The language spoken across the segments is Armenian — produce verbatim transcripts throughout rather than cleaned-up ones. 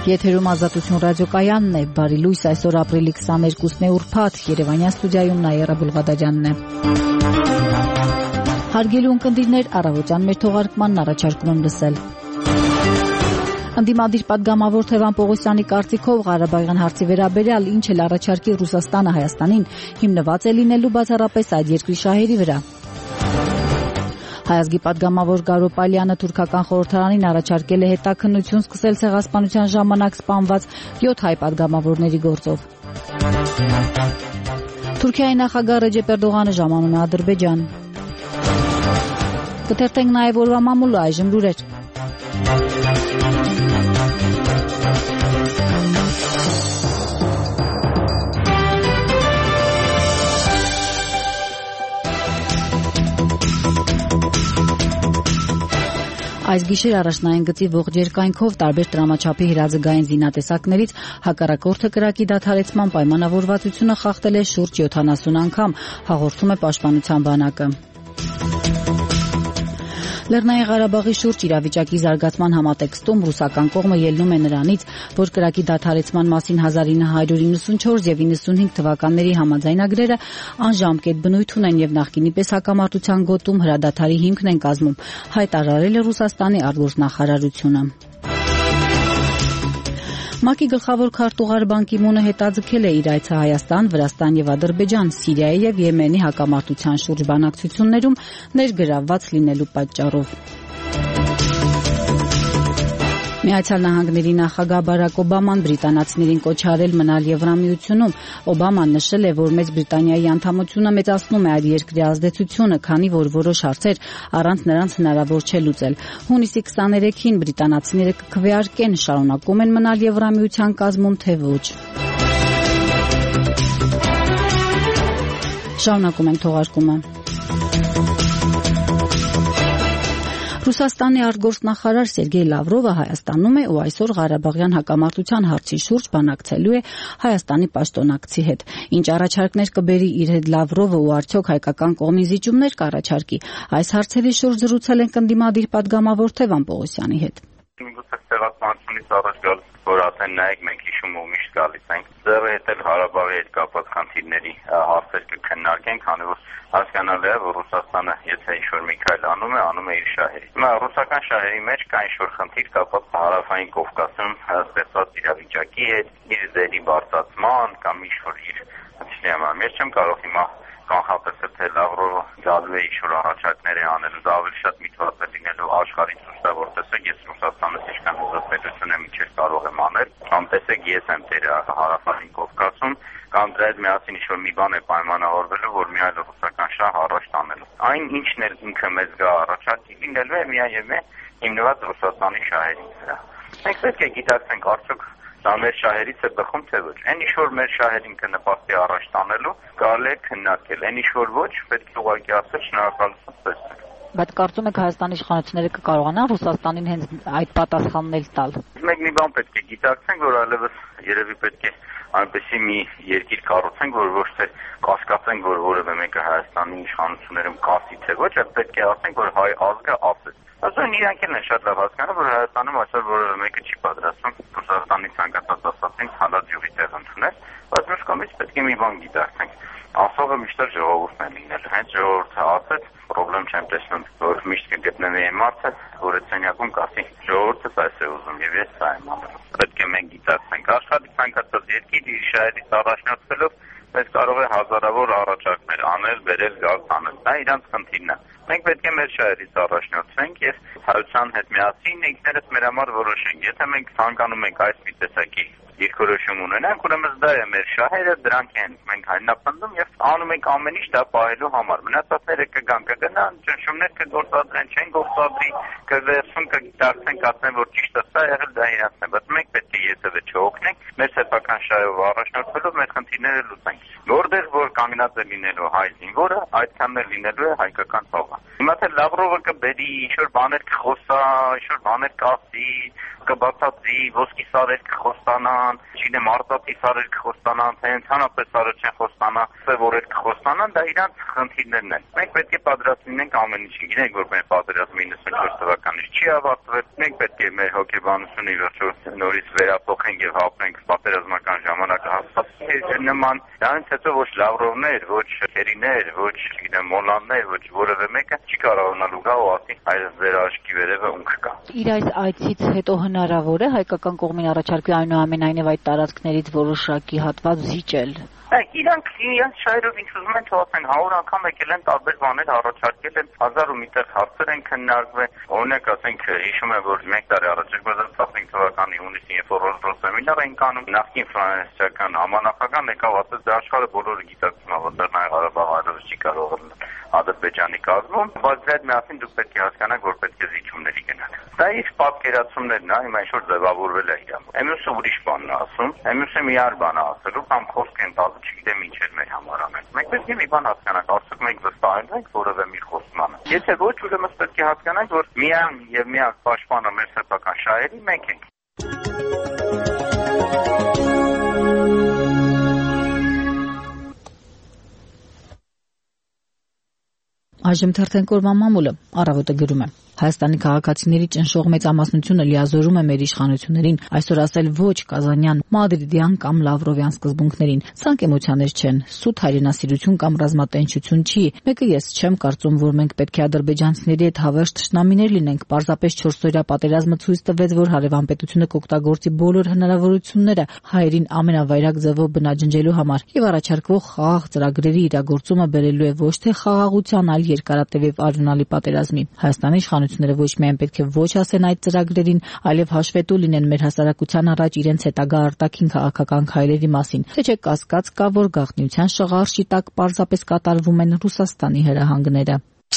Եթերում Ազատություն ռադիոկայանն է, բարի լույս, այսօր ապրիլի քսաներկուսն է ուրբաթ, Երևանյան ստուդիայում Նաիրա Բուլղադարյանն է։ Հարգելի ունկնդիրներ, առավոտյան մեր թողարկմանն առաջարկում եմ լսել։ Ընդդիմադիր պատգամավոր Թևան Պողոսյանի կարծիքով Ղարաբաղյան հարցի վերաբերյալ ինչ էլ առաջարկի Ռուսաստանը Հայաստանին, հիմնված է լինելու բացառապես այդ երկրի շահերի վրա։ Հայազգի պատգամավոր Գարո Պալյանը թուրքական խորհրդարանին առաջարկել է հետաքննություն սկսել ցեղասպանության ժամանակ սպանված յոթ հայ պատգամավորների գործով։ Թուրքիայի նախագահ Ռեջեփ Էրդողանը ժամանում է Ադրբեջան։ Կթերթենք նաև օրվա մամուլը, այժմ լուրեր։ Այս գիշեր առաջնային գծի ողջ երկայնքով տարբեր տրամաչափի հրաձգային զինատեսակներից հակառակորդը կրակի դադարեցման պայմանավորվածությունը խախտել է շուրջ յոթանասուն անգամ, հաղորդում է Պաշտպանության բանակը։ Լեռնային Ղարաբաղի շուրջ իրավիճակի զարգացման համատեքստում ռուսական կողմը ելնում է նրանից, որ կրակի դադարեցման մասին հազար ինը հարյուր իննսունչորս եւ իննսունհինգ թվականների համաձայնագրերը անժամկետ բնույթ ունեն եւ նախկինի պես հակամարտության գոտում հրադադարի հիմքն են կազմում, հայտարարել է Ռուսաստանի արտգործնախարարությունը։ ՄԱԿ-ի գլխավոր քարտուղար Բան Կի Մունը հետաձգել է իր այցը Հայաստան, Վրաստան եւ Ադրբեջան, Սիրիայի եւ Եմենի հակամարտության շուրջ բանակցություններում ներգրավված լինելու պատճառով։ Միացյալ Նահանգների նախագահ Բարակ Օբաման բրիտանացիներին կոչ արել մնալ Եվրամիությունում։ Օբաման նշել է, որ Մեծ Բրիտանիայի անդամությունը մեծացնում է այդ երկրի ազդեցությունը, քանի որ որոշ հարցեր առանց նրանց հնարավոր չէ լուծել։ Հունիսի քսաներեքին բրիտանացիները կքվեարկեն, շարունակում են մնալ Եվրամիության կազմում, թե ոչ։ Շարունակում ենք թողարկումը։ Ռուսաստանի արտգործնախարար Սերգեյ Լավրովը Հայաստանում է ու այսօր Ղարաբաղյան հակամարտության հարցի շուրջ բանակցելու է Հայաստանի պաշտոնակցի հետ։ Ինչ առաջարկներ կբերի իր հետ Լավրովը ու արդյոք հայկական կողմի զիջումներ կառաջարկի, այս հարցերի շուրջ զրուցել ենք ընդդիմադիր պատգամավոր Թևան Պողոսյանի հետ։ Ցեղասպանությունից առաջ գալիս որ ասեն նայեք մենք հիշում ու միշտ գալիս ենք ձեռը հետել Ղարաբաղի հետ կապված խնդիրների հարցեր կքննարկենք, քանի որ հասկանալի է, որ Ռուսաստանը եթե ինչ-որ մի քայլ անում է, անում է իր շահերի։ Հիմա ռուսական շահերի մեջ կա ինչ-որ խնդիր կապված Հարավային Կովկասում ստեղծված իրավիճակի հետ, իր ձերի բարձրացման կամ ինչ-որ իր հնչյալ։ Ես չեմ կարող հիմա կանխատեսել, թե Լավրովը գալու է ինչ-որ առաջարկներ է անելու, դա ավելի շատ միտված է լինելու աշխարհին ցույց տա, որ տեսեք, ես Ռուսաստանից ինչքան հզորություն եմ ինչեր կարող եմ անել, կամ տեսեք, ես եմ տերը Հարավային Կովկասում, կամ դրա հետ միասին ինչ-որ մի բան է պայմանավորվելու, որ մի այլ ռուսական շահ առաջ տանելու։ Այն ինչն էլ ինքը մեզ գա առաջարկի լինելու է միայն եւ միայն հիմնված Ռուսաստանի շահերի վրա։ Մենք պետք է գիտակցենք արդյոք դա մեր շահերից է բխում, թե ոչ։ Այն ինչ որ մեր շահերին կնպաստի առաջ տանելու, կարելի է քննարկել։ Այն ինչ որ ոչ, պետք է ուղղակի ասել շնորհակալություն տեսնել։ Բայց կարծում եք Հայաստանի իշխանությունները կկարողանան Ռուսաստանին հենց այդ պատասխանն էլ տալ։ Մենք մի բան պետք է գիտակցենք, որ այլևս երևի պետք է այնպեսի մի երկիր կառուցենք, որ ոչ թե կասկածենք, որ որևէ մեկը Հայաստանի իշխանություններում կասի թե ոչ, այլ պետք է ասենք, որ հայ ազգը ասել։ Ասեն իրանք են շատ լավ հասկանում, որ Հայաստանում այսօր որևէ մեկը չի պատրաստվում Ռուսաստանի ցանկացած ասածին հալած յուղի տեղ ընդունել, բայց մյուս կողմից պետք է մի բան գիտակցենք։ Ասողը միշտ ժողովուրդն է լինել։ Հենց ժողովուրդը ասեց, խնդրեմ չեմ տեսնում, որ միշտ կգտնվի այն մարդը, որը ցանյակում կասի ժողովուրդը այս է ուզում եւ ես սա եմ անում։ Պետք է մենք գիտակցենք, աշխարհի ցանկացած երկիր իր շահերից առաջնորդվելով մեզ կարող է հազարավոր առաջարկներ անել, բերել, գալ անել։ Դա իրանց խնդիրն է։ Մենք պետք է մեր շահերից առաջնորդվենք եւ հայության հետ միասին ինքներս մեր համար որոշենք։ Եթե մենք ցանկանում ենք այս մի տեսակի դիրքորոշում ունենանք, ուրեմն դա է մեր շահերը, դրանք են մենք հայտնապնդում եւ անում ենք ամեն ինչ դա պահելու համար։ Մնացածները կգան, կգնան, ճնշումներ կգործադրեն, չեն գործադրի, կվերցουν, կգիտակցեն, կասեն, որ ճիշտ է, սա եղել դա իրանցն է, բայց մենք պետք է յետևը չօգնենք, մեր սեփական շահով առաջնորդվելով մեր խնդիրները լուծենք։ Որտեղ որ կանգնած է լինելու հայ զինվորը, այդքանն է լինելու է հայկական ցողը։ Հիմա թե Լավրովը կբերի, ինչ-որ բաներ կխոսա, ինչ-որ բաներ կասի, կբացատրի, ոսկի սարեր կխոստանան, չինեմ արտածի սարեր կխոստանան, թե ընդհանրապես սարեր չեն խոստանա, սևորեր կխոստանան, դա իրանց խնդիրներն են։ Մենք պետք է պատրաստ լինենք ամեն ինչի։ Գիտենք, որ մեր պատերազմը իննսունչորս թվականից չի ավարտվել, մենք պետք է մեր հոգեբանությունը ի վերջո նորից վերափոխենք եւ հապնենք պատերազմական ժամանակը հասցնի նման։ Դրանից հետո ոչ Լավրովներ, ոչ Քերիներ, ոչ չգիտեմ Մոլաններ, ոչ որևէ մեկը չի կարողանալու գա ու ասի այս ձեր աչքի վերևը ունք կա։ Իր այս այցից հետո հնարավոր է հայկական կողմին առաջարկի այնուամենայնիվ այդ տարածքներից որոշակի հատված զիջել։ Այդ իրանք իրանք շահերով ինչ ուզում են թողնեն, հարյուր անգամ եկել են տարբեր բաներ առաջարկել են, հազար ու մի տեղ հարցեր են քննարկվել, օրինակ ասենք հիշում եմ, որ մեկ տարի առաջ երկու հազար տասնհինգ թվականի հունիսին, երբ որ Ռոզբրոս սեմինար էին կանում, նախկին ֆրանսիական համանախագահան եկավ ասեց, դա աշխարհը բոլորը գիտակցում է, որ Լեռնային Ղարաբաղը այլևս չի կարող լինել Ադրբեջանի կազմում, բայց դրա հետ միասին դուք պետք է հասկանաք, որ պետք է զիջումների գնալ։ Դա իր պատկերացումներն է, հիմա ինչ որ ձևավորվել է իրան։ Էմյուսը ուրիշ բանն է ասում, Էմյուսը մի այլ բան է ասելու կամ խոսք են տալու, չգիտեմ ինչ էր մեր համար անել։ Մենք պետք է մի բան հասկանանք, ասում ենք վստահենք որևէ մի խոստմանը։ Եթե ոչ, ուրեմն պետք է հասկանանք, որ միան եւ միակ պաշտպանը մեր սեփական շահերի մենք ենք։ Այժմ թերթենք օրվա մամուլը, Առավոտը գրում է. Հայաստանի քաղաքացիների ճնշող մեծամասնությունը լիազորում է մեր իշխանություններին, այսօր ասել ոչ Կազանյան, Մադրիդյան կամ Լավրովյան սկզբունքներին։ Սրանք էմոցիաներ չեն, սուտ հայրենասիրություն կամ ռազմատենչություն չի։ Մեկը ես չեմ կարծում, որ մենք պետք է ադրբեջանցիների հետ հավերժ թշնամիներ լինենք։ Պարզապես չորսօրյա պատերազմը ցույց տվեց, որ հարևան պետությունը կօգտագործի բոլոր հնարավորությունները հայերին ամենավայրագ ձևով բնաջնջելու համար, եւ առաջարկվող խաղաղ ծրագրերի իրագործումը բերելու է ոչ թե խաղաղության, այլ երկարատև եւ արյունալի պատերազմի։ Հայաստանի իշխանությունները ոչ միայն պետք է ոչ ասեն այդ ծրագրերին, այլև հաշվետու լինեն մեր հասարակության առաջ իրենց հետագա արտաքին քաղաքական քայլերի մասին։ Թե չէ կասկած կա, որ գաղտնիության շղարշի տակ պարզապես կատարվում են Ռուսաստանի հրահանգները։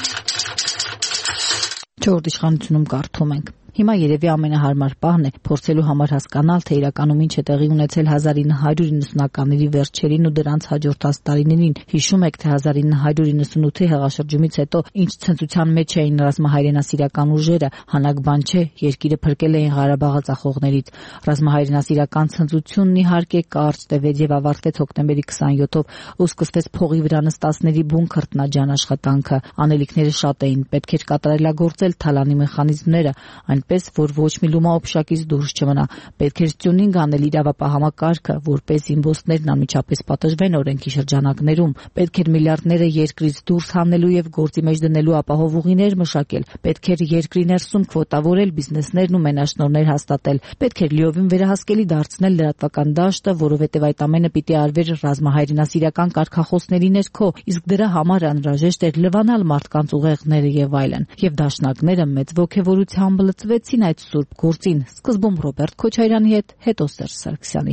Չորրորդ իշխանությունում կարդում ենք. Հիմա երևի ամենահարմար պահն է փորձելու համար հասկանալ, թե իրականում ինչ է տեղի ունեցել հազար ինը հարյուր իննսունականների վերջերին ու դրանց հաջորդած տարիներին։ Հիշում եք, թե հազար ինը հարյուր իննսունութի հեղաշրջումից հետո ինչ ցնծության մեջ էին ռազմահայրենասիրական ուժերը, հանակ բան չէ, երկիրը փրկել էին Ղարաբաղը ծախողներից։ Ռազմահայրենասիրական ցնծությունն իհարկե կարճ տևեց եւ ավարտվեց հոկտեմբերի քսանյոթով ու սկսվեց փողի վրա նստածների բուն քրտնաջան աշխատանքը։ Անելիքները շատ էին, պետք էր կատարելագործել թալանի մեխանիզմները, այնպես որ ոչ մի լումաօփշակից դուրս չմնա։ Պետք էր տյունինգ անել իրավապահամակարգը, որպես իմբոստներն անմիջապես պատժվեն օրենքի շրջանակներում։ Պետք էր միլիարդները երկրից դուրս հանելու եւ գործի մեջ դնելու ապահով ուղիներ մշակել։ Պետք էր երկրի ներսում քվոտավորել բիզնեսներն ու մենաշնորհներ հաստատել։ Պետք էր լիովին վերահսկելի դարձնել լրատվական դաշտը, որովհետեւ այդ ամենը պիտի արվեր ռազմահայրենասիրական կարգախոսների ներքո, իսկ դրա համար անհրաժեշտ էր լվանալ մարդկանց ուղեղները եւ այլն։ Եվ դաշնակները մեծ ոգևորությամբ լծվեցին այդ սուրբ գործին, սկզբում Ռոբերտ Քոչարյանի հետ, հետո Սերժ Սարգսյանի։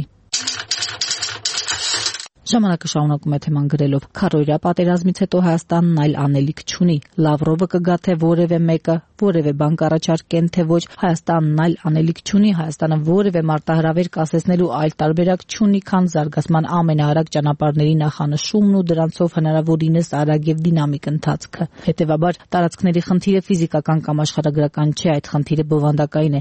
Ժամանակը շարունակում է թեման գրելով. Քառօրյա պատերազմից հետո Հայաստանն այլ անելիք չունի։ Լավրովը կգա թե որևէ մեկը, որևէ բան կառաջարկեն թե ոչ, Հայաստանն այլ անելիք չունի, Հայաստանը որևէ մարտահրավեր կասեցնելու այլ տարբերակ չունի, քան զարգացման ամենաարագ ճանապարհների նախանշումն ու դրանցով հնարավորինս արագ եւ դինամիկ ընթացքը։ Հետևաբար տարածքների խնդիրը ֆիզիկական կամ աշխարհագրական չէ, այդ խնդիրը բովանդակային է։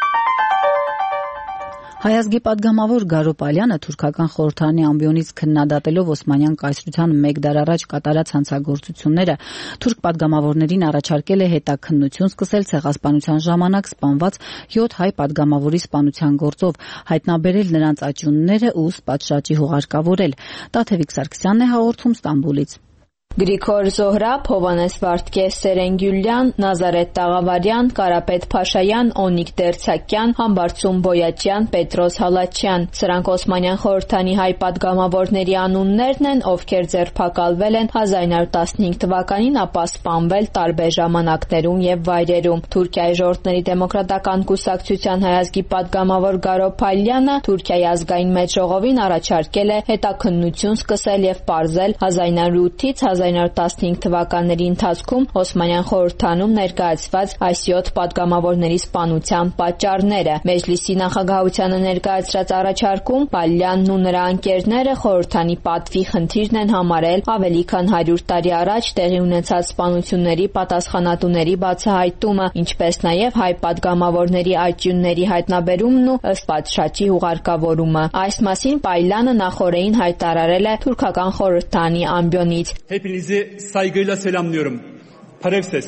Հայազգի падգամավոր Գարո Պալյանը թուրքական խորհրդարանի ամբիոնից քննադատելով Օսմանյան կայսրության մեկ դար առաջ կատարած հանցագործությունները, թուրք падգամավորներին առաջարկել է հետաքննություն սկսել ցեղասպանության ժամանակ սպանված յոթ հայ падգամավորի սպանության գործով, հայտնաբերել նրանց աճյունները ու պատշաճի հուղարկավորել։ Տաթևիկ Սարգսյանն է հաղորդում Ստամբուլից։ Գրիգոր Զոհրաբ, Հովանես Վարդգես, Սերեն Գյուլյան, Նազարեթ Տաղավարյան, Կարապետ Փաշայան, Օնիկ Դերցակյան, Համբարձում Բոյաչյան, Պետրոս Հալաչյան։ Սրանք Օսմանյան խորհրդանի հայ падգամավորների անուններն են, ովքեր ձերբակալվել են հազար ինը հարյուր տասնհինգ թվականին, ապա սպանվել տարբեր ժամանակներում եւ վայրերում։ Թուրքիայի ժողովրդների դեմոկրատական կուսակցության հայազգի падգամավոր Գարո Պալյանը Թուրքիայի ազգային մեծ ժողովին առաջարկել է հետաքննություն սկսել եւ պարզել հազար ինը հարյուր ութից հազար նորը տասնհինգ թվականների ընթացքում Օսմանյան խորհրդանում ներկայացված այս յոթ պատգամավորների սպանության պատճառները։ Մեջլիսի նախագահությանը ներկայացրած առաջարկում Պալյանն ու նրա անկերները խորհրդանի պատվի խնդիրն են համարել ավելի քան հարյուր տարի առաջ տեղի ունեցած սպանությունների պատասխանատուների բացահայտումը, ինչպես նաև հայ պատգամավորների այճյունների հայտնաբերումն ու ըստ պատշաճի ուղարկավորումը։ Այս մասին Պայլանը նախօրեին հայտարարել է թուրքական խորհրդանի ամբիոնից։ Hepinizi saygıyla selamlıyorum. Parevses.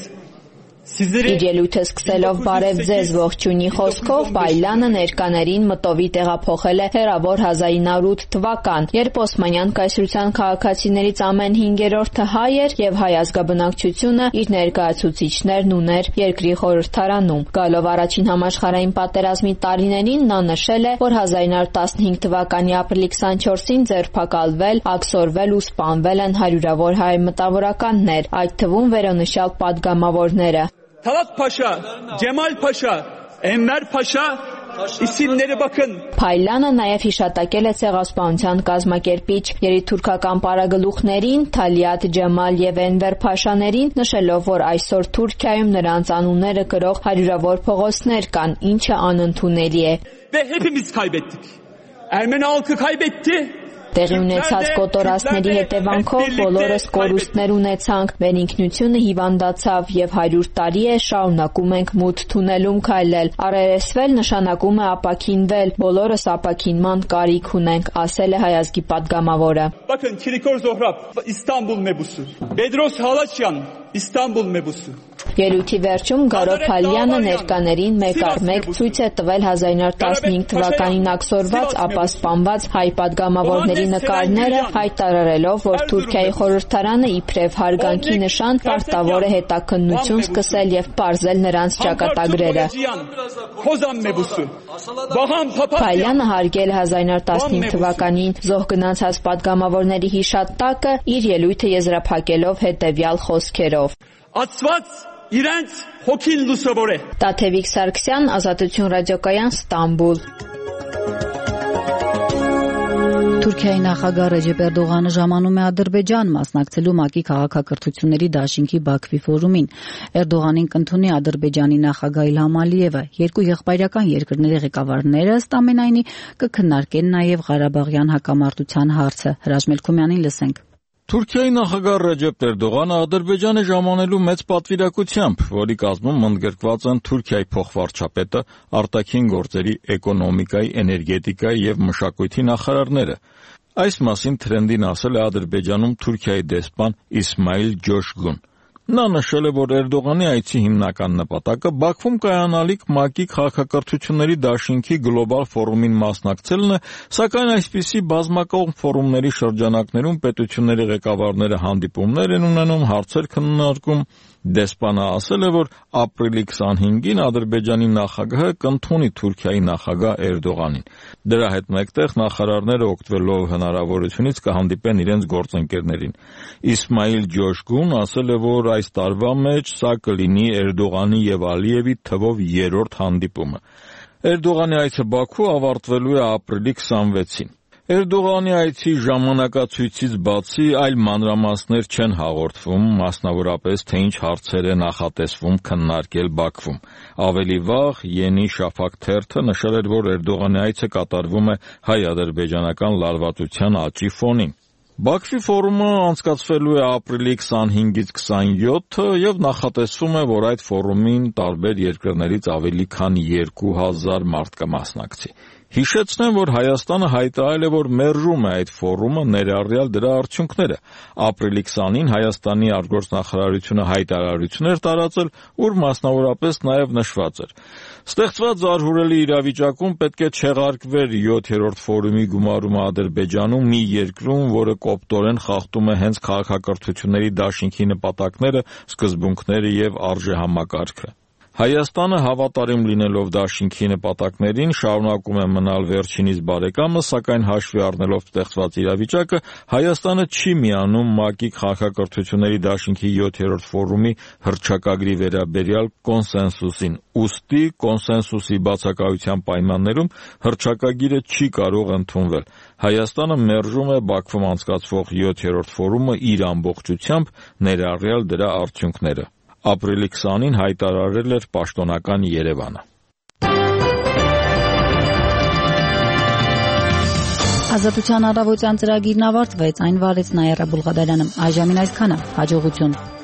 Իր ելույթը սկսելով «Բարև ձեզ» ողջույնի խոսքով Պայլանը ներկաներին մտովի տեղափոխել է հեռավոր հազար ինը հարյուր ութ թվական, երբ Օսմանյան կայսրության քաղաքացիներից ամեն հինգերորդը հայ էր եւ հայ ազգաբնակչությունը իր ներկայացուցիչներն ուներ երկրի խորհրդարանում։ Գալով առաջին համաշխարհային պատերազմի տարիներին նա նշել է, որ հազար ինը հարյուր տասնհինգ թվականի ապրիլի քսանչորսին ձերբակալվել, աքսորվել ու սպանվել են հարյուրավոր հայ մտավորականներ, այդ թվում վերոնշյալ պատգամավորները։ Talat Paşa, Cemal Paşa, Enver Paşa isimleri bakın. Փայլանը նաև հիշատակել է ցեղասպանության կազմակերպիչ երիտուրքական պարագլուխներին Թալիաթ Ջեմալ եւ Էնվեր Փաշաներին, նշելով, որ այսօր Թուրքիայում նրանց անունները կրող հարյուրավոր փողոցներ կան, ինչը անընդունելի է։ Ve hepimiz kaybettik. Ermeni halkı kaybetti. Տեղի ունեցած կոտորածների հետևանքով բոլորս կորուստներ ունեցանք, մեր ինքնությունը հիվանդացավ եւ հարյուր տարի է շարունակում ենք մութ թունելում քայլել։ Առերեսվել նշանակում է ապաքինվել, բոլորս ապաքինման կարիք ունենք, ասել է հայ ազգի պատգամավորը։ Bakın Kirikor Zohrab, İstanbul mebusu. Bedros Halaçyan, İstanbul mebusu. Ելույթի վերջում Գարո Փալյանը ներկաներին մեկ առ մեկ ցույց է տվել հազար ինը հարյուր տասնհինգ թվականին աքսորված, ապա սպանված հայ պատգամավորների նկարները, հայտարարելով, որ Թուրքիայի խորհրդարանը իբրև հարգանքի նշան պարտավոր է հետաքննություն սկսել եւ պարզել նրանց ճակատագրերը։ Փալյանը հարգել հազար ինը հարյուր տասնհինգ թվականին զոհ գնացած պատգամավորների հիշատակը իր ելույթը եզրափակելով հետեւյալ խոսքերով. Ացված իրենց հոգին լուսավոր է։ Տաթևիկ Սարգսյան, Ազատություն ռադիոկայան, Ստամբուլ։ Թուրքիայի նախագահ Ռեջեփ Էրդողանը ժամանում է Ադրբեջան մասնակցելու ՄԱԿ-ի քաղաքակրթությունների դաշինքի Բաքվի ֆորումին։ Էրդողանին կընդունի Ադրբեջանի նախագահ Իլհամ Ալիևը։ Երկու եղբայրական երկրների ղեկավարները ըստ ամենայնի կքննարկեն նաև Ղարաբաղյան հակամարտության հարցը։ Հրաչ Մելքումյանին լսենք։ Թուրքիայի նախագահ Ռեջեփ Էրդողանը Ադրբեջանը ժամանելու մեծ պատվիրակությամբ, որի կազմում ընդգրկված են Թուրքիայի փոխվարչապետը, արտաքին գործերի, էկոնոմիկայի, էներգետիկայի եւ մշակույթի նախարարները։ Այս մասին թրենդին ասել է Ադրբեջանում Թուրքիայի դեսպան Իսմայիլ Ջոշգուն։ Նա նշել է, որ Էրդողանի այցի հիմնական նպատակը Բաքվում կայանալիք ՄԱԿ-ի քաղաքակրթությունների դաշինքի գլոբալ ֆորումին մասնակցելն է, սակայն այսպիսի բազմակողմ ֆորումների շրջանակներում պետությունների ղեկավարները հանդիպումներ են ունենում, հարցեր քննարկում։ Դեսպանը ասել է, որ ապրիլի քսանհինգին Ադրբեջանի նախագահը կընդունի Թուրքիայի նախագահ Էրդողանին։ Դրա հետ մեկտեղ նախարարները օգտվելով հնարավորությունից կհանդիպեն իրենց գործընկերներին։ Իսմայիլ Ջոշգուն ասել է, որ այս տարվա մեջ սա կլինի Էրդողանի եւ Ալիևի թվով երրորդ հանդիպումը։ Էրդողանի այցը Բաքու ավարտվելու է ապրիլի քսանվեցին։ Էրդողանի այցի ժամանակացույցից բացի այլ մանրամասներ չեն հաղորդվում, մասնավորապես թե ինչ հարցեր է նախատեսվում քննարկել Բաքվում։ Ավելի վաղ Յենի Շաֆակ թերթը նշել էր, որ Էրդողանի այցը կատարվում է հայ-ադրբեջանական լարվածության աճի ֆոնին։ Բաքվի ֆորումը անցկացվելու է ապրիլի քսանհինգից քսանյոթը եւ նախատեսվում է, որ այդ ֆորումին տարբեր երկրներից ավելի քան երկու հազար մարդ կմասնակցի։ Հիշեցնեմ, որ Հայաստանը հայտարարել է, որ մերժում է այդ ֆորումը, ներառյալ դրա արդյունքները։ Ապրիլի քսանին Հայաստանի արտգործնախարարությունը հայտարարություն էր տարածել, ուր մասնավորապես նաև նշված էր. Ստեղծված զարհուրելի իրավիճակում պետք է չեղարկվեր յոթերորդ ֆորումի գումարումը Ադրբեջանում մի երկրում, որը կոպտորեն խախտում է հենց քաղաքակրթությունների դաշինքի նպատակները, սկզբունքները եւ արժեհամակարգը։ Հայաստանը հավատարիմ լինելով դաշինքի նպատակներին շարունակում է մնալ վերջինիս բարեկամը, սակայն հաշվի առնելով ստեղծված իրավիճակը, Հայաստանը չի միանում ՄԱԿ-ի քաղաքակրթությունների դաշինքի յոթերորդ ֆորումի հռչակագրի վերաբերյալ կոնսենսուսին։ Ուստի կոնսենսուսի բացակայության պայմաններում հռչակագիրը չի կարող ընդունվել։ Հայաստանը մերժում է Բաքվում անցկացվող յոթերորդ ֆորումը իր ամբողջությամբ, ներառյալ դրա արդյունքները։ Ապրիլի քսանին հայտարարել էր պաշտոնական Երևանը։ Ազատության առավոտյան ծրագիրն ավարտվեց, այն վարեց Նաիրա Բուլղադարյանը։ Այժմին այսքանը, հաջողություն։